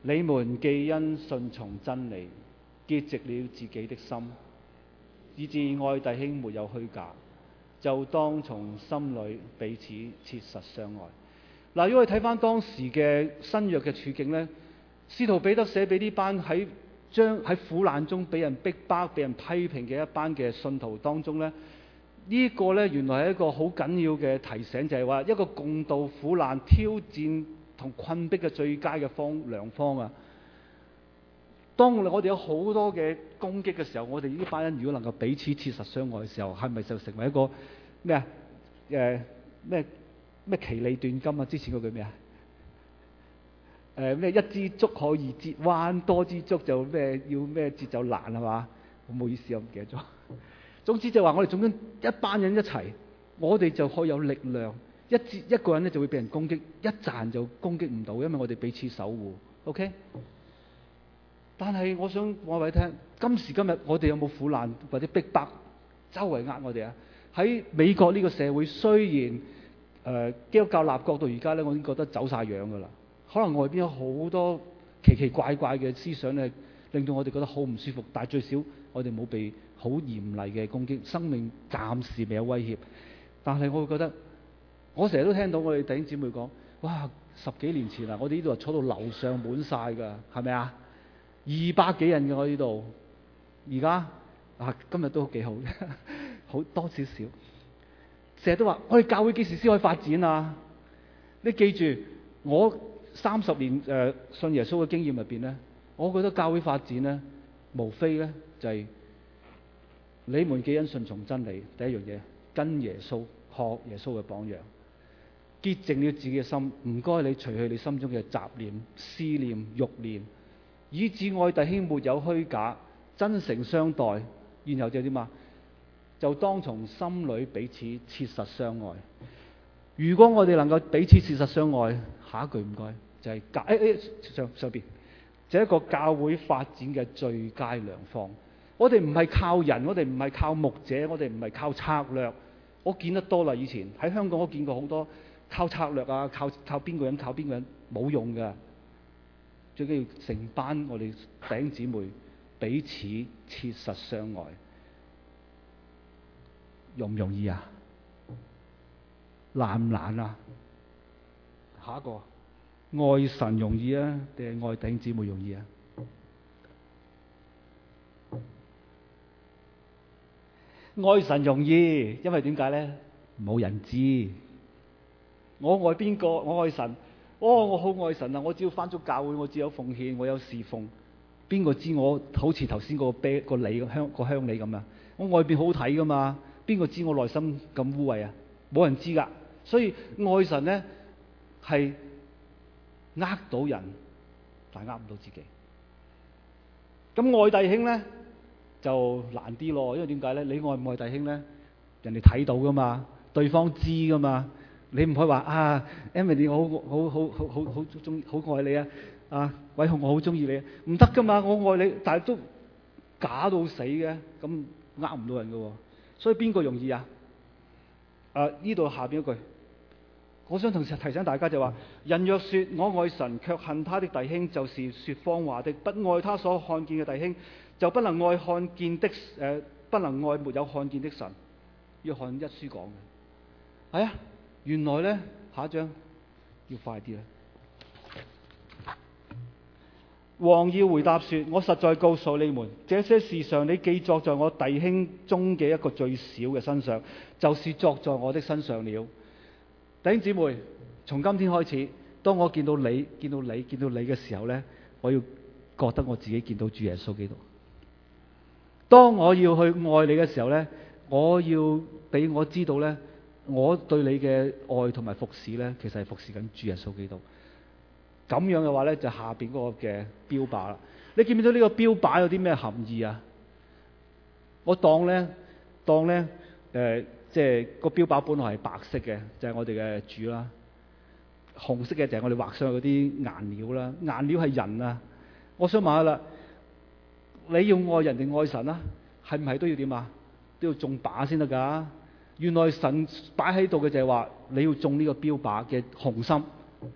你們既因順從真理，潔淨了自己的心，以致愛弟兄沒有虛假，就當從心裏彼此切實相愛。嗱，如果我哋睇翻當時嘅新約嘅處境呢，使徒彼得寫俾呢班喺將喺苦難中俾人逼迫、俾人批評嘅一班嘅信徒當中呢，呢、這個呢原來係一個好緊要嘅提醒，就係、是、話一個共度苦難、挑戰同困迫嘅最佳嘅方良方啊！當我哋有好多嘅攻擊嘅時候，我哋呢班人如果能夠彼此切實相愛嘅時候，係咪就成為一個咩啊？誒咩咩其利斷金啊？之前嗰句咩啊？誒、呃、咩一支竹可以折彎，多支竹就咩要咩折就難係嘛？好唔好意思，我唔記得咗。總之就話我哋總之一班人一齊，我哋就可以有力量。一支一個人咧就會被人攻擊，一陣就攻擊唔到，因為我哋彼此守護。OK？但係我想話俾你聽，今時今日我哋有冇苦難或者逼迫周圍呃我哋啊？喺美國呢個社會，雖然誒、呃、基督教立國到而家咧，我已經覺得走晒樣㗎啦。可能外邊有好多奇奇怪怪嘅思想咧，令到我哋覺得好唔舒服。但係最少我哋冇被好嚴厲嘅攻擊，生命暫時未有威脅。但係我會覺得，我成日都聽到我哋弟兄姊妹講：哇，十幾年前啊，我哋呢度坐到樓上滿晒㗎，係咪啊？二百幾人嘅我呢度，而家啊今日都幾好，好多少少。成日都話：我哋教會幾時先可以發展啊？你記住，我三十年誒、呃、信耶穌嘅經驗入邊咧，我覺得教會發展咧，無非咧就係、是、你們既因順從真理，第一樣嘢跟耶穌學耶穌嘅榜樣，潔淨了自己嘅心。唔該你除去你心中嘅雜念、思念、慾念，以致愛弟兄沒有虛假，真誠相待。然後就點啊？就當從心裏彼此切實相愛。如果我哋能夠彼此切實相愛，下一句唔該就係教誒誒上上邊，就係一個教會發展嘅最佳良方。我哋唔係靠人，我哋唔係靠牧者，我哋唔係靠策略。我見得多啦，以前喺香港我見過好多靠策略啊，靠靠邊個人靠邊個人冇用㗎。最緊要成班我哋弟兄姊妹彼此切實相愛，容唔容易啊？難唔難啊？下一個，愛神容易啊，定係愛弟兄姊妹容易啊？愛神容易，因為點解咧？冇人知。我愛邊個？我愛神。哦，我好愛神啊！我只要返咗教會，我只有奉獻，我有侍奉。邊個知我好似頭先個啤個梨個香個香梨咁啊？我外邊好睇噶嘛？邊個知我內心咁污穢啊？冇人知㗎。所以愛神咧係呃到人，但係呃唔到自己。咁愛弟兄咧就難啲咯，因為點解咧？你愛唔愛弟兄咧？人哋睇到㗎嘛，對方知㗎嘛。你唔可以話啊 Emily 我好好好好好好中好愛你啊，啊偉雄我好中意你啊，唔得㗎嘛，我愛你，但係都假到死嘅，咁呃唔到人㗎喎。所以邊個容易啊？誒呢度下邊一句，我想同時提醒大家就話：人若說我愛神，卻恨他的弟兄，就是説謊話的；不愛他所看見嘅弟兄，就不能愛看見的誒、呃，不能愛沒有看見的神。約翰一書講嘅係啊。原來咧，下一章要快啲啦。王要回答說：我實在告訴你們，這些事上你既作在我弟兄中嘅一個最小嘅身上，就是作在我的身上了。弟兄姊妹，從今天開始，當我見到你、見到你、見到你嘅時候咧，我要覺得我自己見到主耶穌基督。當我要去愛你嘅時候咧，我要俾我知道咧。我對你嘅愛同埋服侍呢，其實係服侍緊主耶穌基督。咁樣嘅話呢，就下邊嗰個嘅標靶啦。你見唔見到呢個標靶有啲咩含義啊？我當呢，當呢，誒、呃，即係個標靶本來係白色嘅，就係、是、我哋嘅主啦。紅色嘅就係我哋畫上去嗰啲顏料啦。顏料係人啊。我想問下啦，你要愛人定愛神啊？係唔係都要點啊？都要中靶先得㗎。原來神擺喺度嘅就係話你要中呢個標靶嘅紅心，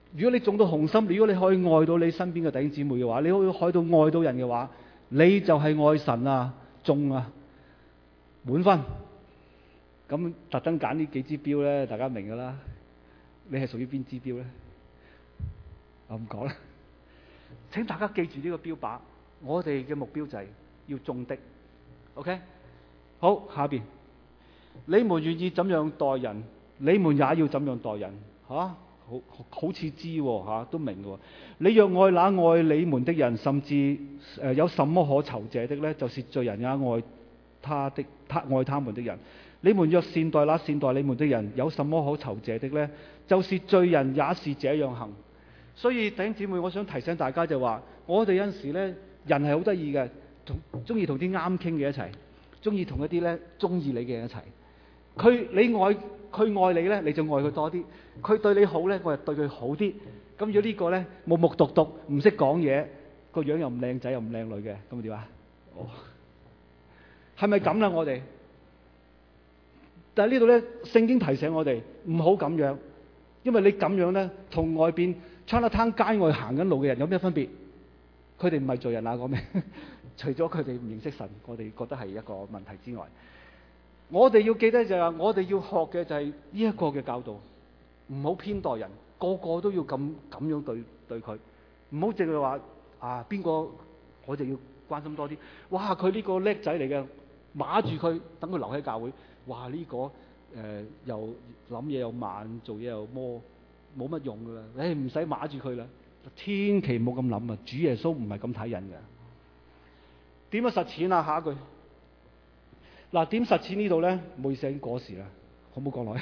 如果你種到紅心，如果你可以愛到你身邊嘅弟兄姊妹嘅話，你可以可以到愛到人嘅話，你就係愛神啊，中啊，滿分。咁特登揀呢幾支標咧，大家明㗎啦。你係屬於邊支標咧？我唔講啦。請大家記住呢個標靶，我哋嘅目標就係要中的。OK， 好，下邊，你們願意怎樣待人，你們也要怎樣待人。嚇、啊，好好似知喎、啊、都明喎。你若愛那愛你們的人，甚至誒、呃、有什麼可酬謝的呢？就是罪人也愛他的，他愛他們的人。你們若善待那善待你們的人，有什麼可酬謝的呢？就是罪人也是這樣行。所以弟兄姊妹，我想提醒大家就話，我哋有陣時咧，人係好得意嘅，同中意同啲啱傾嘅一齊，中意同一啲咧中意你嘅人一齊。佢你愛佢愛你咧，你就愛佢多啲；佢對你好咧，我就對佢好啲。咁如果呢個咧木木獨獨，唔識講嘢，個樣又唔靚仔又唔靚女嘅，咁點啊？哦，係咪咁啦？我哋？但係呢度咧，聖經提醒我哋唔好咁樣，因為你咁樣咧，同外邊 Chinatown 街外行緊路嘅人有咩分別？佢哋唔係罪人啊！講咩？除咗佢哋唔認識神，我哋覺得係一個問題之外，我哋要記得就係話，我哋要學嘅就係呢一個嘅教導，唔好偏待人，個個都要咁咁樣對對佢，唔好淨係話啊邊個我就要關心多啲。哇！佢呢個叻仔嚟嘅，碼住佢，等佢留喺教會。哇！呢、這個誒、呃、又諗嘢又慢，做嘢又魔，冇乜用噶啦。誒唔使碼住佢啦，千祈唔好咁諗啊！主耶穌唔係咁睇人嘅。點樣實踐啊？下一句嗱，點實踐呢度咧？唔好意思，已經過時啦，好唔好講落去？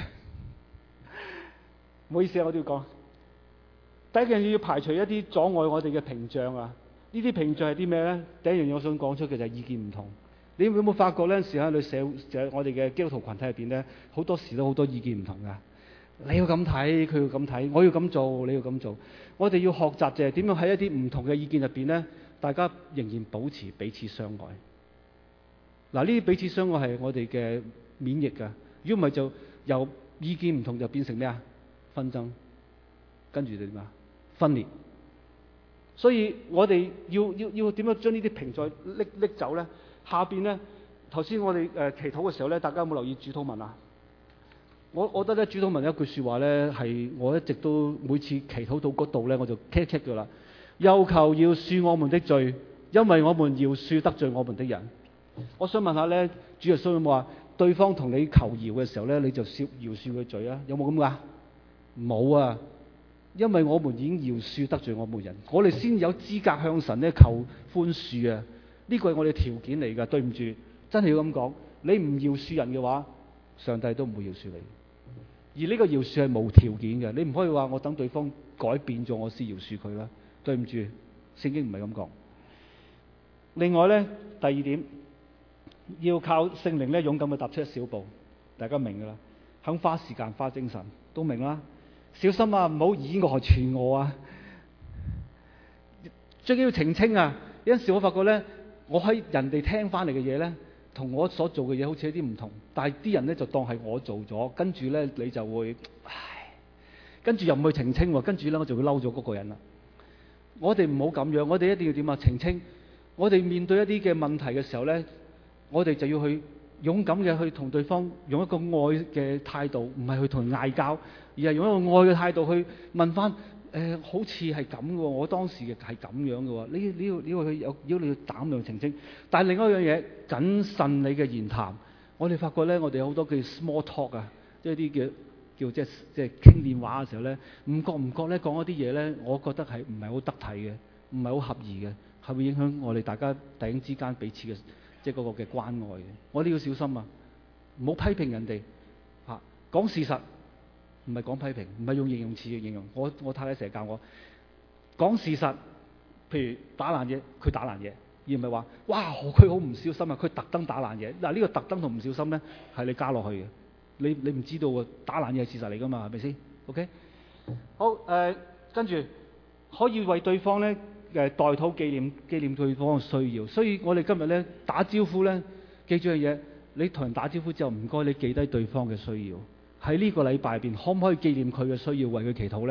唔好意思啊，我都要講。第一樣嘢要排除一啲阻礙我哋嘅屏障啊！呢啲屏障係啲咩咧？第一樣嘢我想講出嘅就係意見唔同。你有冇發覺呢？時喺你社就係我哋嘅基督徒群體入邊咧，好多時都好多意見唔同噶。你要咁睇，佢要咁睇，我要咁做，你要咁做。我哋要學習就係點樣喺一啲唔同嘅意見入邊咧，大家仍然保持彼此相愛。嗱，呢啲彼此相愛係我哋嘅免疫噶。如果唔係就由意見唔同就變成咩啊？紛爭，跟住就點啊？分裂。所以我哋要要要點樣將呢啲屏障拎拎走咧？下邊咧，頭先我哋誒、呃、祈禱嘅時候咧，大家有冇留意主禱文啊？我我覺得咧，主禱文有一句説話咧，係我一直都每次祈禱到嗰度咧，我就 kick kick 㗎啦。又求饒恕我們的罪，因為我們饒恕得罪我們的人。我想問下咧，主耶穌有冇話對方同你求饒嘅時候咧，你就饒饒恕佢罪啊？有冇咁㗎？冇啊！因為我們已經饒恕得罪我們人，我哋先有資格向神咧求寬恕啊！呢個係我哋條件嚟㗎，對唔住，真係要咁講。你唔饒恕人嘅話，上帝都唔會饒恕你。而呢個饒恕係無條件嘅，你唔可以話我等對方改變咗我先饒恕佢啦。對唔住，聖經唔係咁講。另外咧，第二點要靠聖靈咧，勇敢去踏出一小步，大家明㗎啦。肯花時間、花精神都明啦。小心啊，唔好以訛傳訛啊！最緊要澄清啊！有陣時我發覺咧。我喺人哋聽翻嚟嘅嘢咧，同我所做嘅嘢好似有啲唔同，但係啲人咧就當係我做咗，跟住咧你就會，唉，跟住又唔去澄清喎，跟住咧我就會嬲咗嗰個人啦。我哋唔好咁樣，我哋一定要點啊？澄清。我哋面對一啲嘅問題嘅時候咧，我哋就要去勇敢嘅去同對方用一個愛嘅態度，唔係去同人嗌交，而係用一個愛嘅態度去問翻。誒、呃、好似係咁嘅喎，我當時嘅係咁樣嘅喎，你你要你要去有，如果你要膽量澄清。但係另外一樣嘢，謹慎你嘅言談。我哋發覺咧，我哋有好多叫 small talk 啊，即係啲叫叫即係即係傾電話嘅時候咧，唔覺唔覺咧講一啲嘢咧，我覺得係唔係好得體嘅，唔係好合宜嘅，係會影響我哋大家弟兄之間彼此嘅即係嗰個嘅關愛嘅。我哋要小心啊，唔好批評人哋嚇，講事實。唔係講批評，唔係用形容詞嘅形容。我我太太成日教我講事實，譬如打爛嘢，佢打爛嘢，而唔係話哇佢好唔小心啊，佢特登打爛嘢。嗱、這、呢個特登同唔小心咧係你加落去嘅，你你唔知道喎，打爛嘢係事實嚟㗎嘛，係咪先 ？OK， 好誒、呃，跟住可以為對方咧誒代禱紀念紀念對方嘅需要。所以我哋今日咧打招呼咧，記住樣嘢，你同人打招呼之後，唔該你記低對方嘅需要。喺呢個禮拜入邊，可唔可以紀念佢嘅需要，為佢祈禱咧？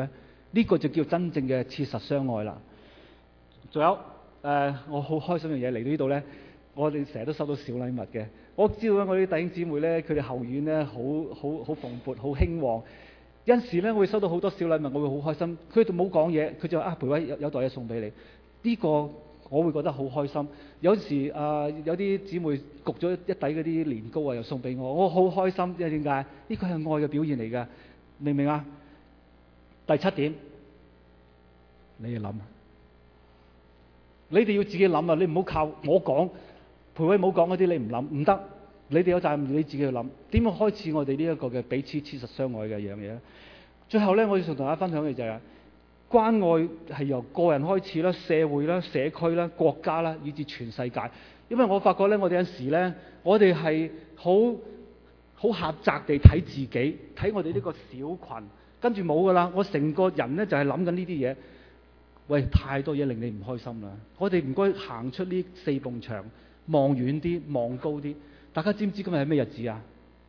呢、個就叫真正嘅切實相愛啦。仲有誒、呃，我好開心嘅嘢嚟到呢度咧，我哋成日都收到小禮物嘅。我知道咧，我啲弟兄姊妹咧，佢哋後院咧好好好蓬勃，好興旺。有陣時咧，我會收到好多小禮物，我會好開心。佢哋冇講嘢，佢就話啊，培偉有有袋嘢送俾你。呢、個我會覺得好開心。有時啊、呃，有啲姊妹焗咗一底嗰啲年糕啊，又送俾我，我好開心。因為點解？呢個係愛嘅表現嚟㗎，明唔明啊？第七點，你要諗，你哋要自己諗啊！你唔好靠我講，培偉冇講嗰啲，你唔諗唔得。你哋有責任，你自己去諗點樣開始我哋呢一個嘅彼此切實相愛嘅樣嘢。最後咧，我要同大家分享嘅就係、是、關愛係由個人開始啦、社會啦、社區啦、國家啦，以至全世界。因為我發覺咧，我哋有時咧，我哋係好好狹窄地睇自己，睇我哋呢個小群，跟住冇噶啦。我成個人咧就係諗緊呢啲嘢。喂，太多嘢令你唔開心啦！我哋唔該行出呢四埲牆，望遠啲，望高啲。大家知唔知今日係咩日子啊？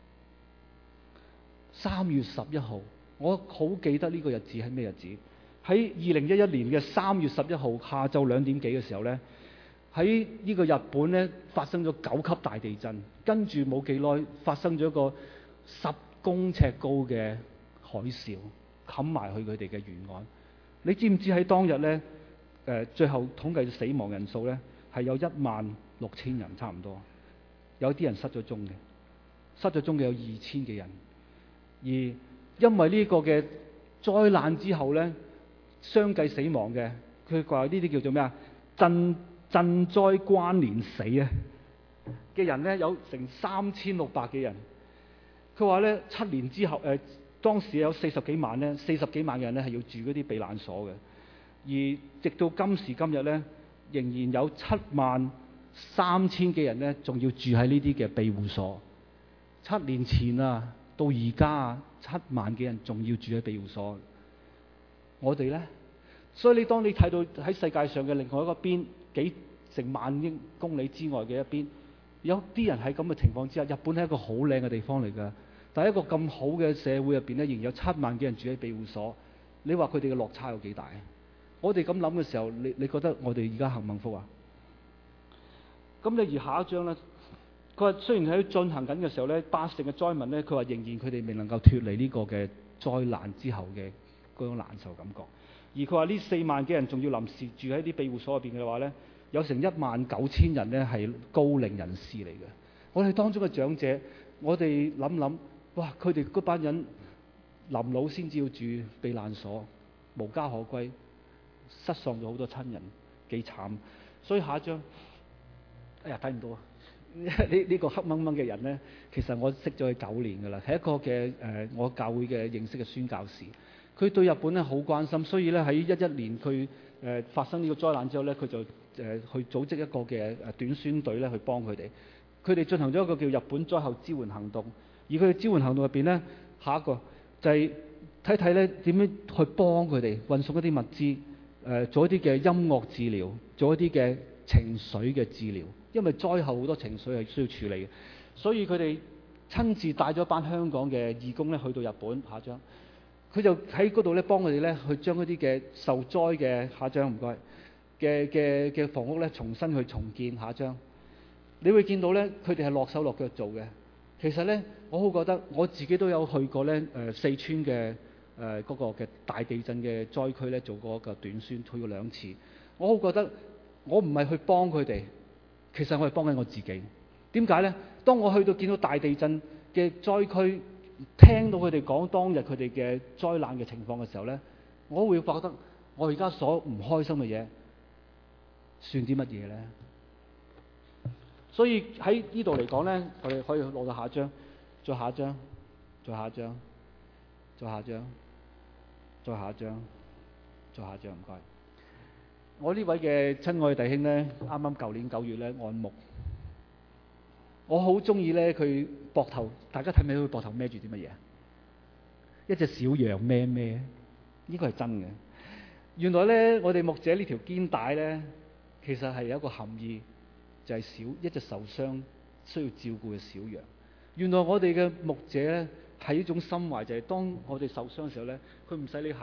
三月十一號，我好記得呢個日子係咩日子。喺二零一一年嘅三月十一號下晝兩點幾嘅時候呢，喺呢個日本呢發生咗九級大地震，跟住冇幾耐發生咗一個十公尺高嘅海嘯，冚埋去佢哋嘅沿岸。你知唔知喺當日呢？誒、呃，最後統計嘅死亡人數呢，係有一萬六千人差唔多。有啲人失咗蹤嘅，失咗蹤嘅有二千幾人。而因為呢個嘅災難之後呢，相繼死亡嘅，佢話呢啲叫做咩啊？震震災關聯死啊嘅人呢，有成三千六百幾人。佢話呢，七年之後誒、呃，當時有四十幾萬呢，四十幾萬嘅人呢係要住嗰啲避難所嘅。而直到今時今日呢，仍然有七萬三千幾人呢，仲要住喺呢啲嘅庇護所。七年前啊，到而家啊，七萬幾人仲要住喺庇護所。我哋呢，所以你當你睇到喺世界上嘅另外一個邊，幾成萬英公里之外嘅一邊，有啲人喺咁嘅情況之下，日本係一個好靚嘅地方嚟㗎。但係一個咁好嘅社會入邊呢，仍然有七萬幾人住喺庇護所。你話佢哋嘅落差有幾大？我哋咁諗嘅時候，你你覺得我哋而家幸唔幸福啊？咁你而下一章咧，佢話雖然喺進行緊嘅時候咧，八成嘅災民咧，佢話仍然佢哋未能夠脱離呢個嘅災難之後嘅嗰種難受感覺。而佢話呢四萬幾人仲要臨時住喺啲庇護所入邊嘅話咧，有成一萬九千人咧係高齡人士嚟嘅。我哋當中嘅長者，我哋諗諗，哇！佢哋嗰班人臨老先至要住避難所，無家可歸，失喪咗好多親人，幾慘。所以下一章。哎呀，睇唔到啊！呢、這、呢個黑掹掹嘅人呢，其實我識咗佢九年㗎啦，係一個嘅誒、呃，我教會嘅認識嘅宣教士。佢對日本咧好關心，所以咧喺一一年佢誒、呃、發生呢個災難之後咧，佢就誒、呃、去組織一個嘅誒短宣隊咧去幫佢哋。佢哋進行咗一個叫日本災後支援行動，而佢嘅支援行動入邊咧，下一個就係睇睇咧點樣去幫佢哋運送一啲物資，誒、呃、做一啲嘅音樂治療，做一啲嘅情緒嘅治療。因為災後好多情緒係需要處理嘅，所以佢哋親自帶咗一班香港嘅義工咧去到日本。下一張，佢就喺嗰度咧幫佢哋咧去將一啲嘅受災嘅下一張唔該嘅嘅嘅房屋咧重新去重建。下一張，你會見到咧佢哋係落手落腳做嘅。其實咧，我好覺得我自己都有去過咧誒、呃、四川嘅誒嗰個嘅大地震嘅災區咧做過一個短宣，去過兩次。我好覺得我唔係去幫佢哋。其實我係幫緊我自己。點解呢？當我去到見到大地震嘅災區，聽到佢哋講當日佢哋嘅災難嘅情況嘅時候呢，我會覺得我而家所唔開心嘅嘢算啲乜嘢呢？所以喺呢度嚟講呢，我哋可以攞到下一張，再下一張，再下一張，再下一張，再下一張，再下一張，唔該。我呢位嘅親愛弟兄呢，啱啱舊年九月呢按牧，我好中意呢佢膊頭，大家睇唔睇到佢膊頭孭住啲乜嘢？一隻小羊孭孭，呢個係真嘅。原來呢，我哋牧者呢條肩帶呢，其實係有一個含義，就係小一隻受傷需要照顧嘅小羊。原來我哋嘅牧者呢，係一種心懷，就係當我哋受傷嘅時候呢，佢唔使你行。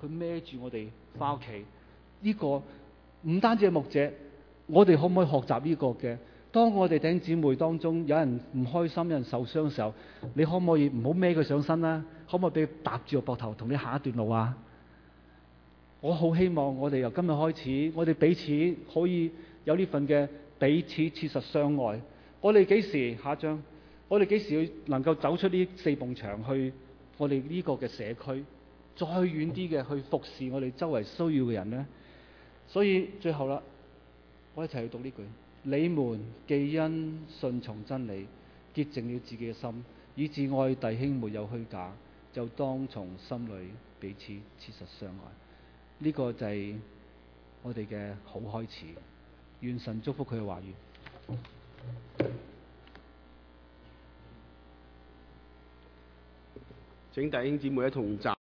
佢孭住我哋翻屋企。呢、個唔單止係牧者，我哋可唔可以學習呢個嘅？當我哋弟兄姊妹當中有人唔開心、有人受傷嘅時候，你可唔可以唔好孭佢上身啦？可唔可以俾佢搭住個膊頭同你行一段路啊？我好希望我哋由今日開始，我哋彼此可以有呢份嘅彼此切實相愛。我哋幾時下一章？我哋幾時能夠走出呢四埲牆去我哋呢個嘅社區，再遠啲嘅去服侍我哋周圍需要嘅人呢？所以最後啦，我一齊去讀呢句：你們既因順從真理，潔淨了自己嘅心，以致愛弟兄沒有虛假，就當從心裏彼此切實相愛。呢、個就係我哋嘅好開始。願神祝福佢嘅話語。 請弟兄姊妹一同站。